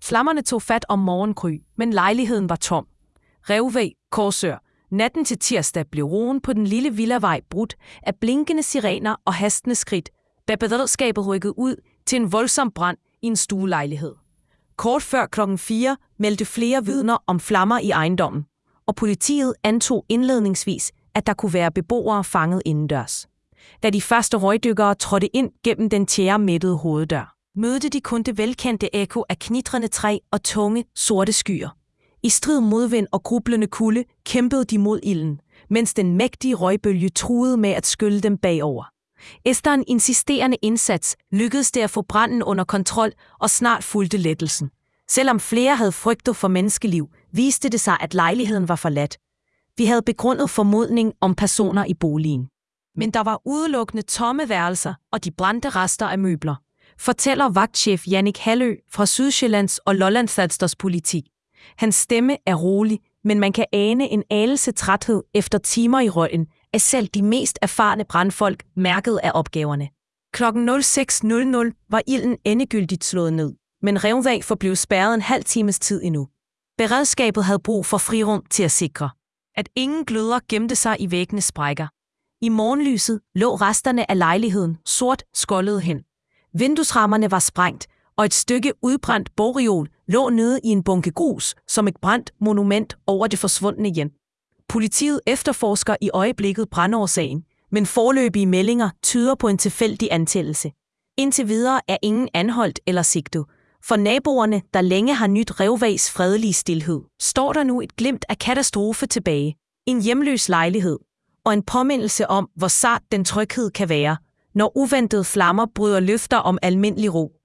Flammerne tog fat om morgenkry, men lejligheden var tom. Revvæg, Korsør. Natten til tirsdag blev roen på den lille villavej brudt af blinkende sirener og hastende skridt, da beredskabet rykkede ud til en voldsom brand i en stuelejlighed. Kort før klokken 4 meldte flere vidner om flammer i ejendommen, og politiet antog indledningsvis, at der kunne være beboere fanget indendørs. Da de første røgdykkere trådte ind gennem den tjæremættede hoveddør, mødte de kun det velkendte ekko af knitrende træ og tunge, sorte skyer. I strid modvind og grublende kulde kæmpede de mod ilden, mens den mægtige røgbølge truede med at skylle dem bagover. Efter en insisterende indsats lykkedes det at få branden under kontrol, og snart fulgte lettelsen. Selvom flere havde frygtet for menneskeliv, viste det sig, at lejligheden var forladt. Vi havde begrundet formodning om personer i boligen. Men der var udelukkende tomme værelser og de brændte rester af møbler, fortæller vagtchef Jannik Hallø fra Sydsjællands og Lolland-Falsters politi. Hans stemme er rolig, men man kan ane en anelse træthed efter timer i røgen, at selv de mest erfarne brandfolk mærkede af opgaverne. Klokken 06:00 var ilden endegyldigt slået ned, men Revvæg forblev spærret en halv times tid endnu. Beredskabet havde brug for frirum til at sikre, at ingen gløder gemte sig i væggenes sprækker. I morgenlyset lå resterne af lejligheden sort skoldet hen. Vinduesrammerne var sprængt, og et stykke udbrændt bogreol lå nede i en bunke grus som et brændt monument over det forsvundne hjem. Politiet efterforsker i øjeblikket brandårsagen, men foreløbige meldinger tyder på en tilfældig antændelse. Indtil videre er ingen anholdt eller sigtet. For naboerne, der længe har nydt Revvægs fredelige stilhed, står der nu et glimt af katastrofe tilbage. En hjemløs lejlighed og en påmindelse om, hvor sart den tryghed kan være, når uventede flammer bryder løfter om almindelig ro.